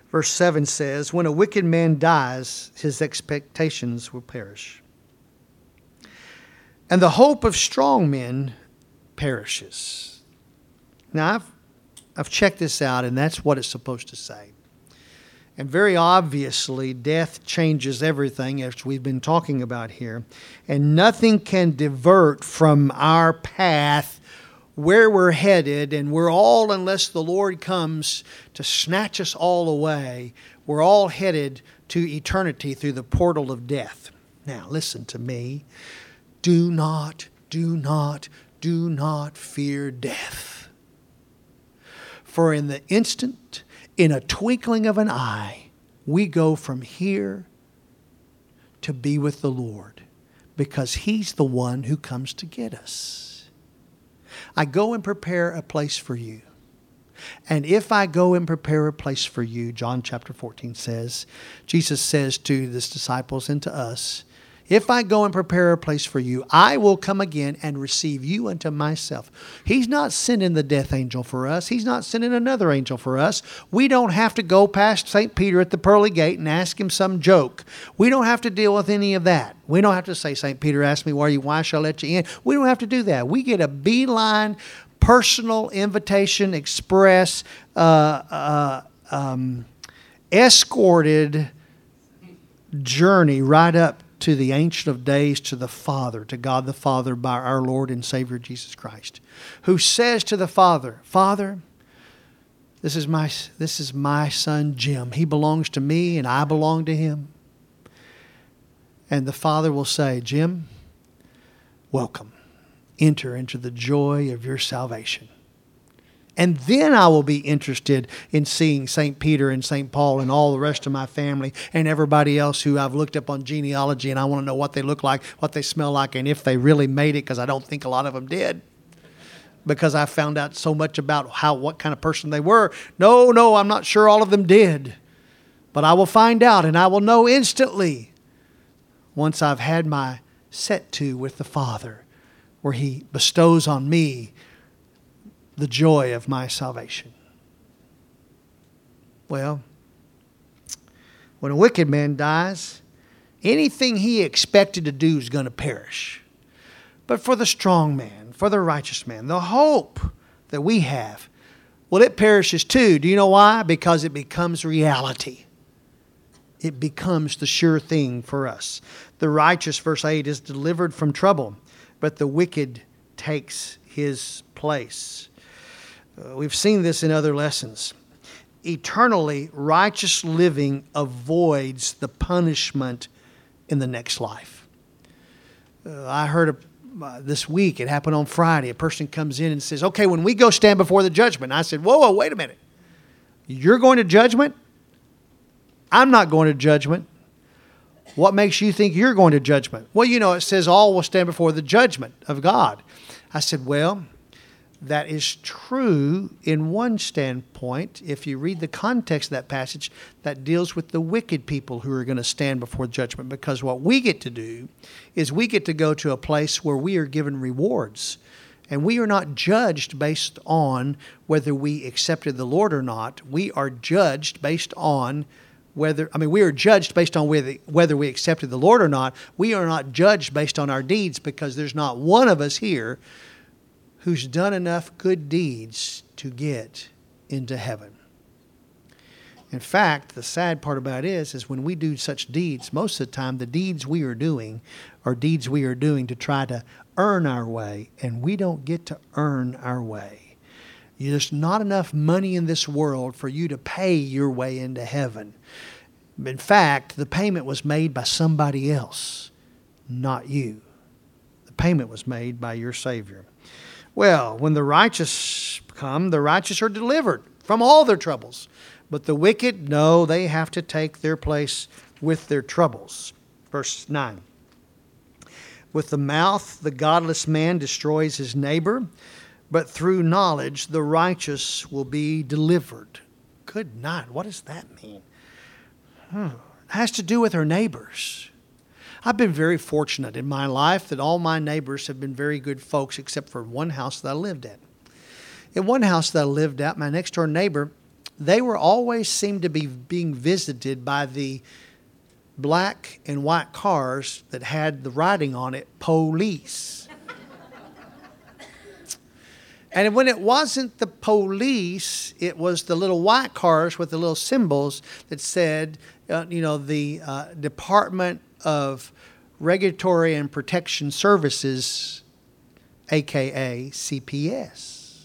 Verse 7 says, when a wicked man dies, his expectations will perish. And the hope of strong men perishes. Now, I've checked this out, and that's what it's supposed to say. And very obviously, death changes everything, as we've been talking about here. And nothing can divert from our path where we're headed. And we're all, unless the Lord comes to snatch us all away, we're all headed to eternity through the portal of death. Now, listen to me. Do not fear death. For in the instant, in a twinkling of an eye, we go from here to be with the Lord, because He's the one who comes to get us. I go and prepare a place for you. And if I go and prepare a place for you, John chapter 14 says, Jesus says to His disciples and to us, if I go and prepare a place for you, I will come again and receive you unto myself. He's not sending the death angel for us. He's not sending another angel for us. We don't have to go past St. Peter at the pearly gate and ask him some joke. We don't have to deal with any of that. We don't have to say, St. Peter asked me, why shall I let you in? We don't have to do that. We get a beeline, personal invitation, express, escorted journey right up to the Ancient of Days, to the Father, to God the Father, by our Lord and Savior Jesus Christ, who says to the Father, Father, this is my son Jim. He belongs to me and I belong to him. And the Father will say, Jim, welcome. Enter into the joy of your salvation. And then I will be interested in seeing St. Peter and St. Paul and all the rest of my family and everybody else who I've looked up on genealogy, and I want to know what they look like, what they smell like, and if they really made it, because I don't think a lot of them did. Because I found out so much about what kind of person they were. No, I'm not sure all of them did. But I will find out, and I will know instantly once I've had my set to with the Father, where He bestows on me the joy of my salvation. Well, when a wicked man dies, anything he expected to do is going to perish. But for the strong man, for the righteous man, the hope that we have, well, it perishes too. Do you know why? Because it becomes reality. It becomes the sure thing for us. The righteous, verse 8, is delivered from trouble, but the wicked takes his place. We've seen this in other lessons. Eternally righteous living avoids the punishment in the next life. I heard this week, it happened on Friday, a person comes in and says, okay, when we go stand before the judgment. I said, whoa, wait a minute. You're going to judgment? I'm not going to judgment. What makes you think you're going to judgment? Well, it says all will stand before the judgment of God. I said, well, that is true in one standpoint. If you read the context of that passage, that deals with the wicked people who are going to stand before judgment. Because what we get to do is we get to go to a place where we are given rewards. And we are not judged based on whether we accepted the Lord or not. We are judged based on we are judged based on whether we accepted the Lord or not. We are not judged based on our deeds, because there's not one of us here who's done enough good deeds to get into heaven. In fact, the sad part about it is when we do such deeds, most of the time the deeds we are doing are deeds we are doing to try to earn our way, and we don't get to earn our way. There's not enough money in this world for you to pay your way into heaven. In fact, the payment was made by somebody else, not you. The payment was made by your Savior. Well, when the righteous come, the righteous are delivered from all their troubles. But the wicked, no, they have to take their place with their troubles. Verse 9. With the mouth, the godless man destroys his neighbor, but through knowledge, the righteous will be delivered. Good night. What does that mean? It has to do with our neighbors. I've been very fortunate in my life that all my neighbors have been very good folks, except for one house that I lived at. In one house that I lived at, my next door neighbor they were always seemed to be being visited by the black and white cars that had the writing on it, police. And when it wasn't the police, it was the little white cars with the little symbols that said, the Department of Regulatory and Protection Services, a.k.a. CPS.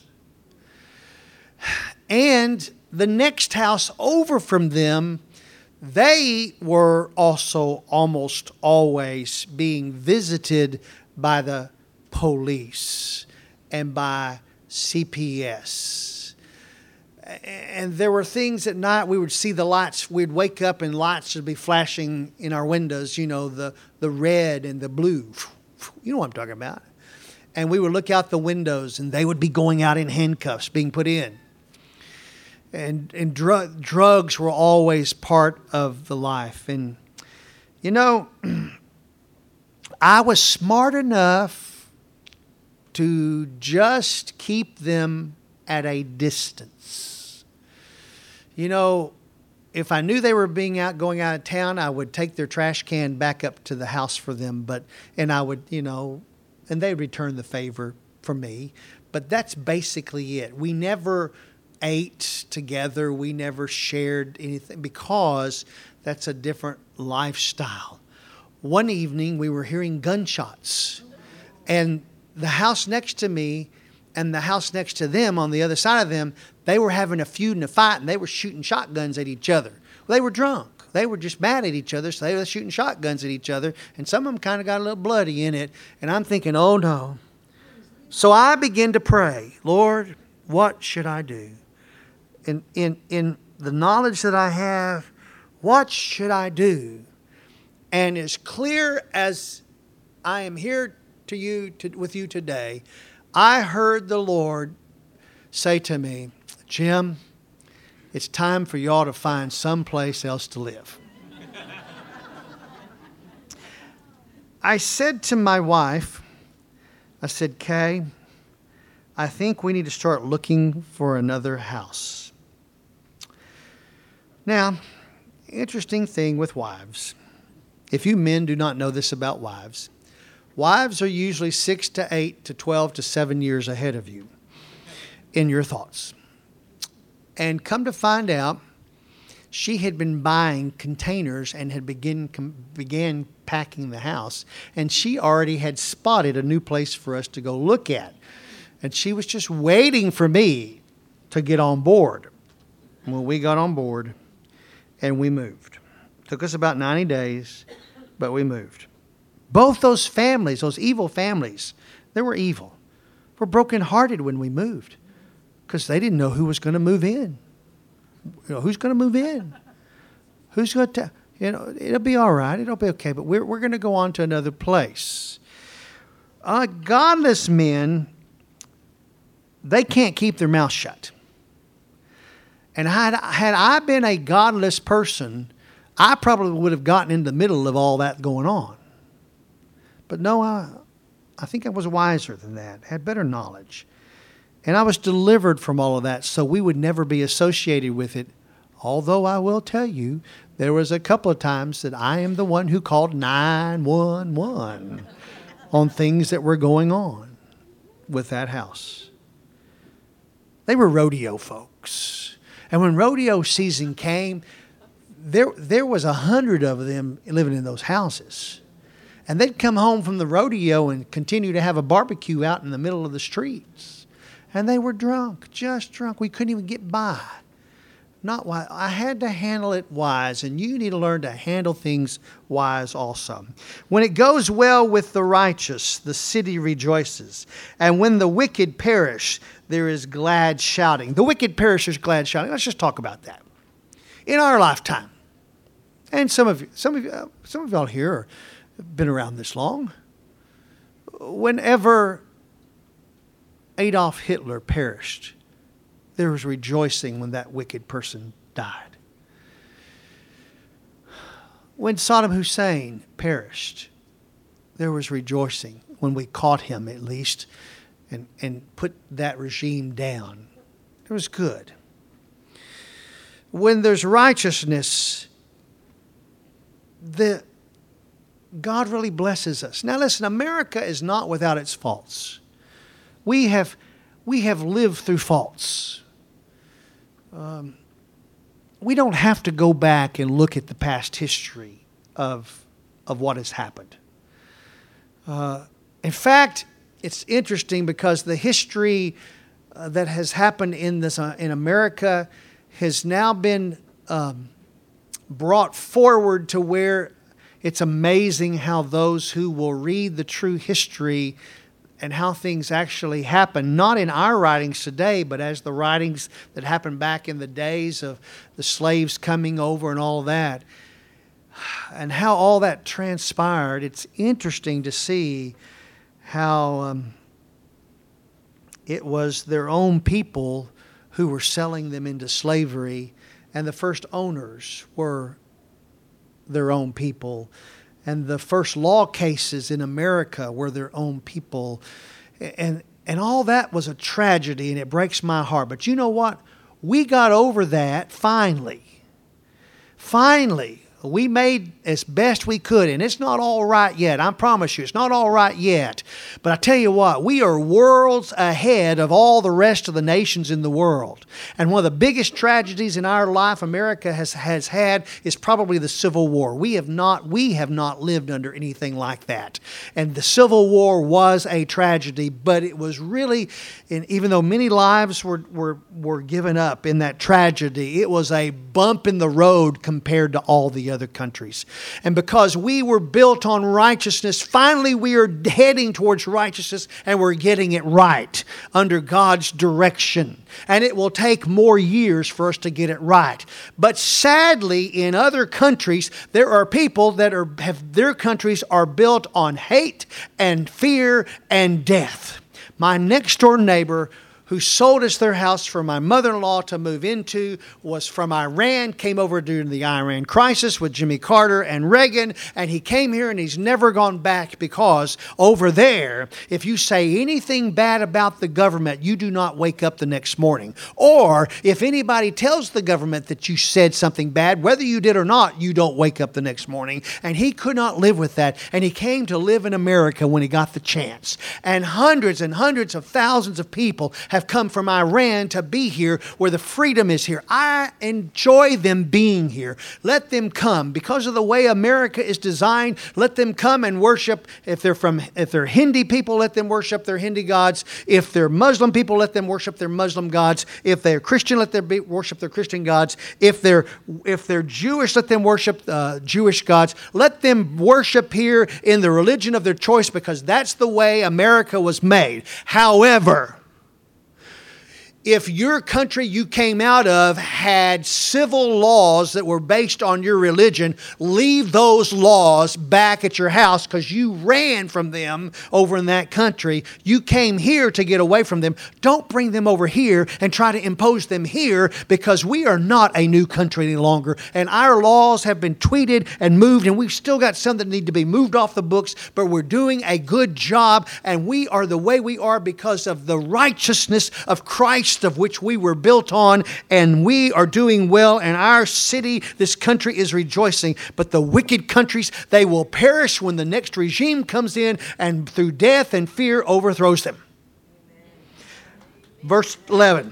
And the next house over from them, they were also almost always being visited by the police and by CPS. And there were things at night, we would see the lights, we'd wake up and lights would be flashing in our windows, the red and the blue. You know what I'm talking about. And we would look out the windows and they would be going out in handcuffs, being put in. And drugs were always part of the life. And, I was smart enough to just keep them at a distance. If I knew they were going out of town, I would take their trash can back up to the house for them. And I would, and they'd return the favor for me. But that's basically it. We never ate together. We never shared anything because that's a different lifestyle. One evening we were hearing gunshots, and the house next to me and the house next to them on the other side of them, they were having a feud and a fight, and they were shooting shotguns at each other. Well, they were drunk. They were just mad at each other, so they were shooting shotguns at each other, and some of them kind of got a little bloody in it. And I'm thinking, oh no. So I began to pray, Lord, what should I do? In the knowledge that I have, what should I do? And as clear as I am here with you today, I heard the Lord say to me, Jim, it's time for y'all to find someplace else to live. I said to my wife, I said, Kay, I think we need to start looking for another house. Now, interesting thing with wives. If you men do not know this about wives, wives are usually 6 to 8 to 12 to 7 years ahead of you in your thoughts. And come to find out, she had been buying containers and had began packing the house. And she already had spotted a new place for us to go look at. And she was just waiting for me to get on board. Well, we got on board and we moved. Took us about 90 days, but we moved. Both those families, those evil families, they were evil, were brokenhearted when we moved because they didn't know who was going to move in. Who's going to move in? Who's going to, it'll be all right. It'll be okay, but we're going to go on to another place. Godless men, they can't keep their mouth shut. And had I been a godless person, I probably would have gotten in the middle of all that going on. But no, I think I was wiser than that, had better knowledge. And I was delivered from all of that so we would never be associated with it. Although I will tell you, there was a couple of times that I am the one who called 911 on things that were going on with that house. They were rodeo folks. And when rodeo season came, there was 100 of them living in those houses. And they'd come home from the rodeo and continue to have a barbecue out in the middle of the streets. And they were drunk, just drunk. We couldn't even get by. Not wise. I had to handle it wise, and you need to learn to handle things wise also. When it goes well with the righteous, the city rejoices. And when the wicked perish, there is glad shouting. The wicked perish, there's glad shouting. Let's just talk about that. In our lifetime, and some of y'all here have been around this long. Whenever Adolf Hitler perished, there was rejoicing when that wicked person died. When Saddam Hussein perished, there was rejoicing when we caught him at least and put that regime down. It was good. when there's righteousness, God really blesses us. Now listen, America is not without its faults. We have lived through faults. We don't have to go back and look at the past history of what has happened. In fact, it's interesting because the history that has happened in America has now been brought forward to where it's amazing how those who will read the true history and how things actually happen, not in our writings today, but as the writings that happened back in the days of the slaves coming over and all of that, and how all that transpired. It's interesting to see how it was their own people who were selling them into slavery, and the first owners were their own people. And the first law cases in America were their own people. And all that was a tragedy, and it breaks my heart. But you know what? We got over that finally. Finally. We made as best we could, and it's not all right yet. I promise you, it's not all right yet. But I tell you what, we are worlds ahead of all the rest of the nations in the world. And one of the biggest tragedies in our life America has had is probably the Civil War. We have not lived under anything like that. And the Civil War was a tragedy, but it was really, and even though many lives were given up in that tragedy, it was a bump in the road compared to all the other countries. And because we were built on righteousness, finally we are heading towards righteousness, and we're getting it right under God's direction. And it will take more years for us to get it right. But sadly, in other countries, there are people that their countries are built on hate and fear and death. My next door neighbor, who sold us their house for my mother-in-law to move into, was from Iran, came over during the Iran crisis with Jimmy Carter and Reagan, and he came here and he's never gone back, because over there, if you say anything bad about the government, you do not wake up the next morning. Or if anybody tells the government that you said something bad, whether you did or not, you don't wake up the next morning. And he could not live with that, and he came to live in America when he got the chance. And hundreds of thousands of people have come from Iran to be here where the freedom is here. I enjoy them being here. Let them come. Because of the way America is designed, let them come and worship. If they're Hindi people, let them worship their Hindi gods. If they're Muslim people, let them worship their Muslim gods. If they're Christian, let them worship their Christian gods. If they're Jewish, let them worship Jewish gods. Let them worship here in the religion of their choice, because that's the way America was made. However, if your country you came out of had civil laws that were based on your religion, leave those laws back at your house, because you ran from them over in that country. You came here to get away from them. Don't bring them over here and try to impose them here, because we are not a new country any longer. And our laws have been tweeted and moved, and we've still got some that need to be moved off the books, but we're doing a good job, and we are the way we are because of the righteousness of Christ, of which we were built on, and we are doing well, and our city, this country, is rejoicing. But the wicked countries, they will perish when the next regime comes in and through death and fear overthrows them. Verse 11.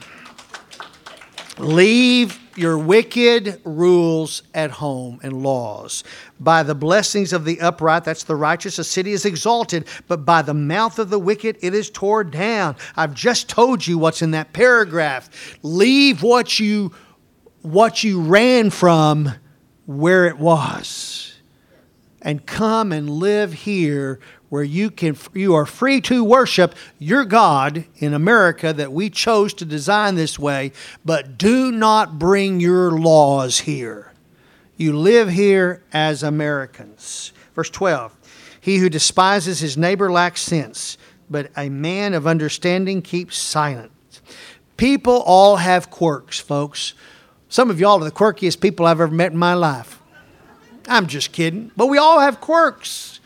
Leave your wicked rules at home and laws. By the blessings of the upright, that's the righteous, a city is exalted, but by the mouth of the wicked it is torn down. I've just told you what's in that paragraph. Leave what you ran from where it was, and come and live here where you are free to worship your God in America that we chose to design this way, but do not bring your laws here. You live here as Americans. Verse 12, he who despises his neighbor lacks sense, but a man of understanding keeps silent. People all have quirks, folks. Some of y'all are the quirkiest people I've ever met in my life. I'm just kidding, but we all have quirks.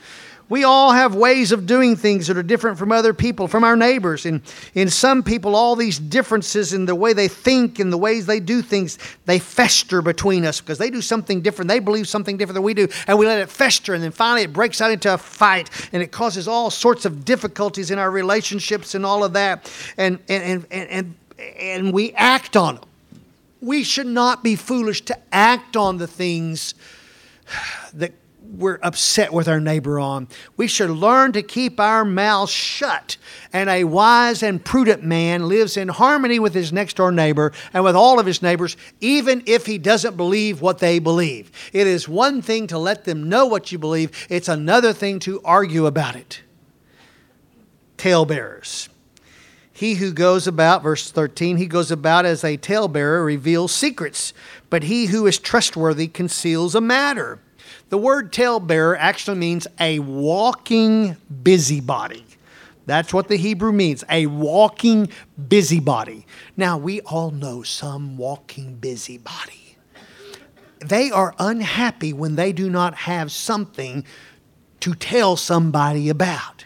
We all have ways of doing things that are different from other people, from our neighbors. And in some people, all these differences in the way they think and the ways they do things, they fester between us because they do something different. They believe something different than we do. And we let it fester. And then finally it breaks out into a fight. And it causes all sorts of difficulties in our relationships and all of that. And we act on them. We should not be foolish to act on the things that we're upset with our neighbor on. We should learn to keep our mouths shut. And a wise and prudent man lives in harmony with his next door neighbor and with all of his neighbors, even if he doesn't believe what they believe. It is one thing to let them know what you believe. It's another thing to argue about it. Talebearers. He who goes about, verse 13, he goes about as a talebearer reveals secrets, but he who is trustworthy conceals a matter. The word talebearer actually means a walking busybody. That's what the Hebrew means, a walking busybody. Now, we all know some walking busybody. They are unhappy when they do not have something to tell somebody about.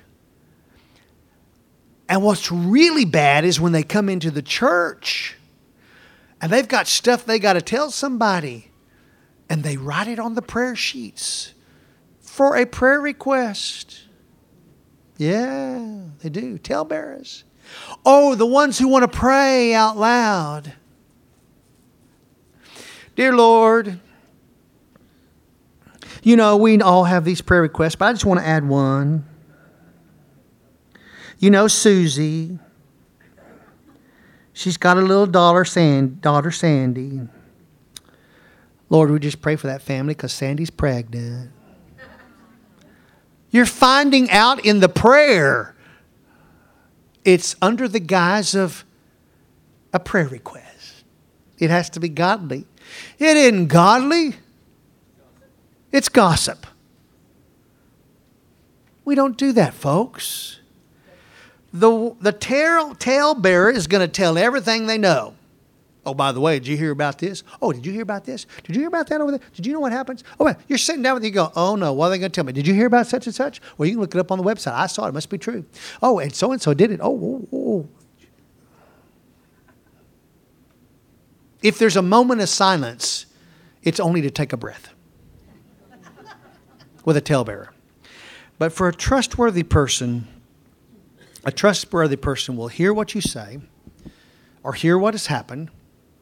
And what's really bad is when they come into the church and they've got stuff they got to tell somebody and they write it on the prayer sheets for a prayer request. Yeah, they do. Talebearers. Oh, the ones who want to pray out loud. Dear Lord, you know, we all have these prayer requests, but I just want to add one. You know Susie. She's got a little daughter, Sandy. Lord, we just pray for that family because Sandy's pregnant. You're finding out in the prayer it's under the guise of a prayer request. It has to be godly. It isn't godly. It's gossip. We don't do that, folks. The talebearer is going to tell everything they know. Oh, by the way, did you hear about this? Oh, did you hear about this? Did you hear about that over there? Did you know what happens? Oh, man, you're sitting down with you go, oh, no, what are they going to tell me? Did you hear about such and such? Well, you can look it up on the website. I saw it. It must be true. Oh, and so did it. Oh. If there's a moment of silence, it's only to take a breath with a talebearer. But for a trustworthy person will hear what you say or hear what has happened,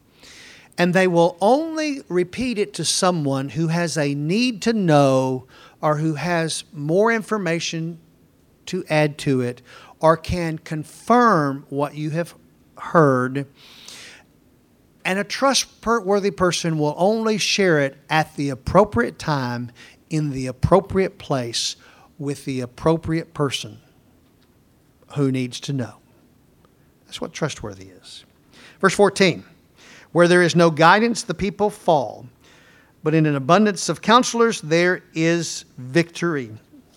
and they will only repeat it to someone who has a need to know or who has more information to add to it or can confirm what you have heard. And a trustworthy person will only share it at the appropriate time, in the appropriate place, with the appropriate person who needs to know. That's what trustworthy is. Verse 14, where there is no guidance, the people fall. But in an abundance of counselors, there is victory.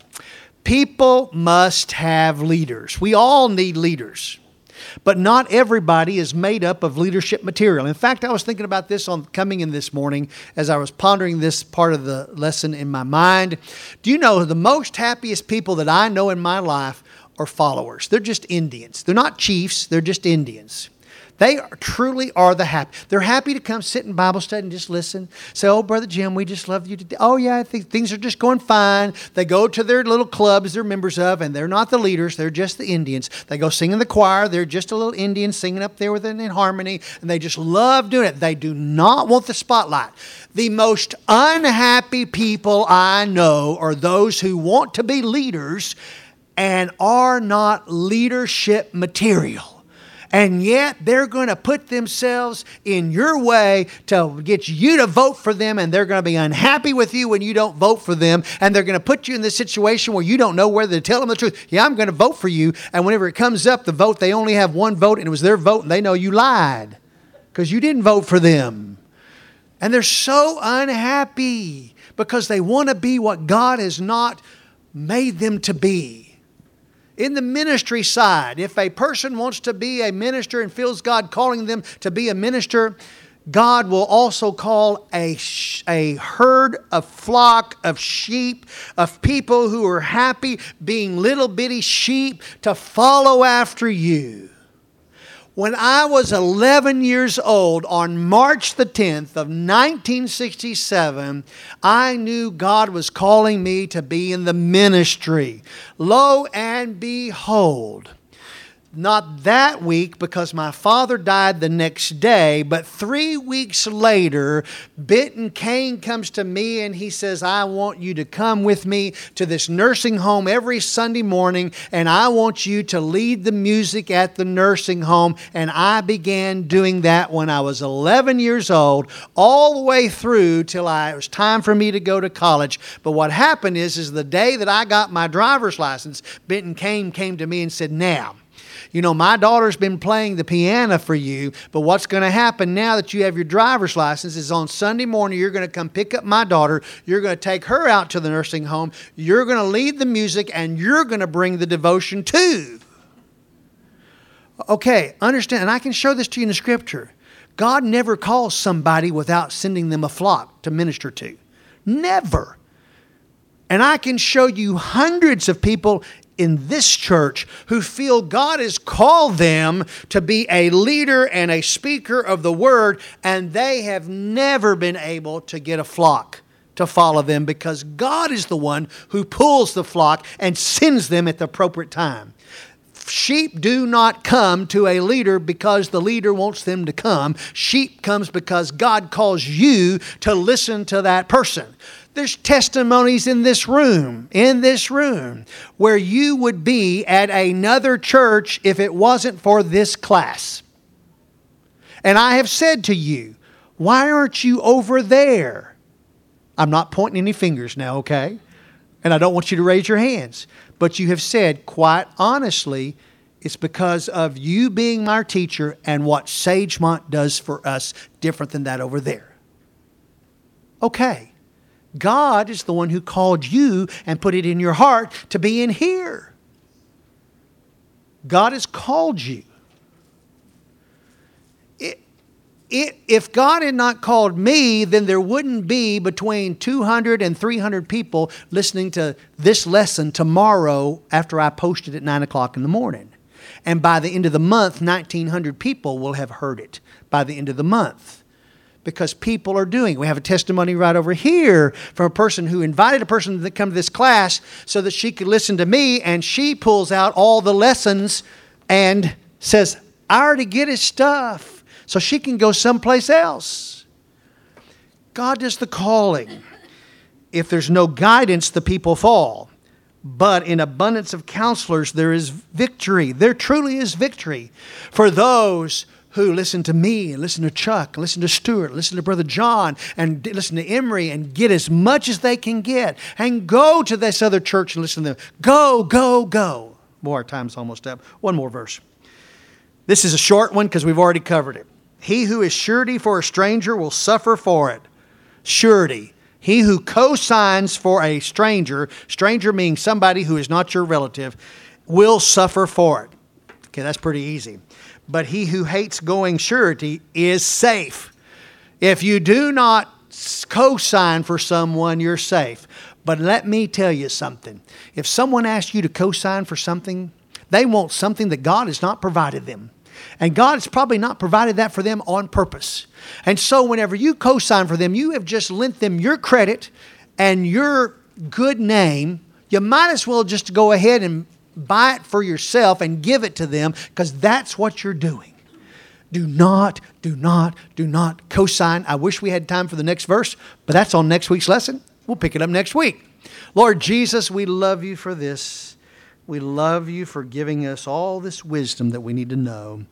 People must have leaders. We all need leaders. But not everybody is made up of leadership material. In fact, I was thinking about this on coming in this morning as I was pondering this part of the lesson in my mind. Do you know the most happiest people that I know in my life are followers? They're just Indians. They're not chiefs. They're just Indians. They truly are the happy. They're happy to come sit in Bible study and just listen. Say, oh, Brother Jim, we just love you today. Oh, yeah, I think things are just going fine. They go to their little clubs they're members of, and they're not the leaders. They're just the Indians. They go sing in the choir. They're just a little Indian singing up there with it in harmony, and they just love doing it. They do not want the spotlight. The most unhappy people I know are those who want to be leaders and are not leadership material. And yet they're going to put themselves in your way to get you to vote for them, and they're going to be unhappy with you when you don't vote for them, and they're going to put you in this situation where you don't know whether to tell them the truth. Yeah, I'm going to vote for you, and whenever it comes up, the vote, they only have one vote, and it was their vote, and they know you lied because you didn't vote for them. And they're so unhappy because they want to be what God has not made them to be. In the ministry side, if a person wants to be a minister and feels God calling them to be a minister, God will also call a herd, a flock of sheep, of people who are happy being little bitty sheep to follow after you. When I was 11 years old, on March the 10th of 1967, I knew God was calling me to be in the ministry. Lo and behold, not that week, because my father died the next day, but 3 weeks later, Benton Kane comes to me and he says, I want you to come with me to this nursing home every Sunday morning, and I want you to lead the music at the nursing home. And I began doing that when I was 11 years old, all the way through till it was time for me to go to college. But what happened is the day that I got my driver's license, Benton Kane came to me and said, now, you know, my daughter's been playing the piano for you, but what's going to happen now that you have your driver's license is on Sunday morning, you're going to come pick up my daughter. You're going to take her out to the nursing home. You're going to lead the music, and you're going to bring the devotion too. Okay, understand, and I can show this to you in the Scripture. God never calls somebody without sending them a flock to minister to. Never. And I can show you hundreds of people in this church who feel God has called them to be a leader and a speaker of the Word, and they have never been able to get a flock to follow them, because God is the one who pulls the flock and sends them at the appropriate time. Sheep do not come to a leader because the leader wants them to come. Sheep comes because God calls you to listen to that person. There's testimonies in this room, where you would be at another church if it wasn't for this class. And I have said to you, why aren't you over there? I'm not pointing any fingers now, okay? And I don't want you to raise your hands. But you have said, quite honestly, it's because of you being my teacher and what Sagemont does for us different than that over there. Okay. God is the one who called you and put it in your heart to be in here. God has called you. If God had not called me, then there wouldn't be between 200 and 300 people listening to this lesson tomorrow after I post it at 9 o'clock in the morning. And by the end of the month, 1,900 people will have heard it by the end of the month. Because people are doing it. We have a testimony right over here from a person who invited a person to come to this class so that she could listen to me, and she pulls out all the lessons and says, I already get his stuff, so she can go someplace else. God does the calling. If there's no guidance, the people fall. But in abundance of counselors, there is victory. There truly is victory for those who listen to me and listen to Chuck, and listen to Stuart, listen to Brother John, and listen to Emery, and get as much as they can get, and go to this other church and listen to them. Go, go, go. Boy, our time's almost up. One more verse. This is a short one because we've already covered it. He who is surety for a stranger will suffer for it. Surety. He who co-signs for a stranger meaning somebody who is not your relative, will suffer for it. Okay, that's pretty easy. But he who hates going surety is safe. If you do not co-sign for someone, you're safe. But let me tell you something. If someone asks you to co-sign for something, they want something that God has not provided them. And God has probably not provided that for them on purpose. And so whenever you co-sign for them, you have just lent them your credit and your good name. You might as well just go ahead and buy it for yourself and give it to them, because that's what you're doing. Do not co-sign. I wish we had time for the next verse, but that's on next week's lesson. We'll pick it up next week. Lord Jesus, we love you for this. We love you for giving us all this wisdom that we need to know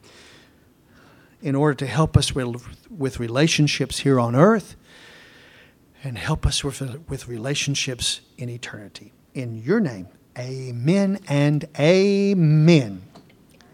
in order to help us with relationships here on earth, and help us with relationships in eternity. In your name, amen and amen.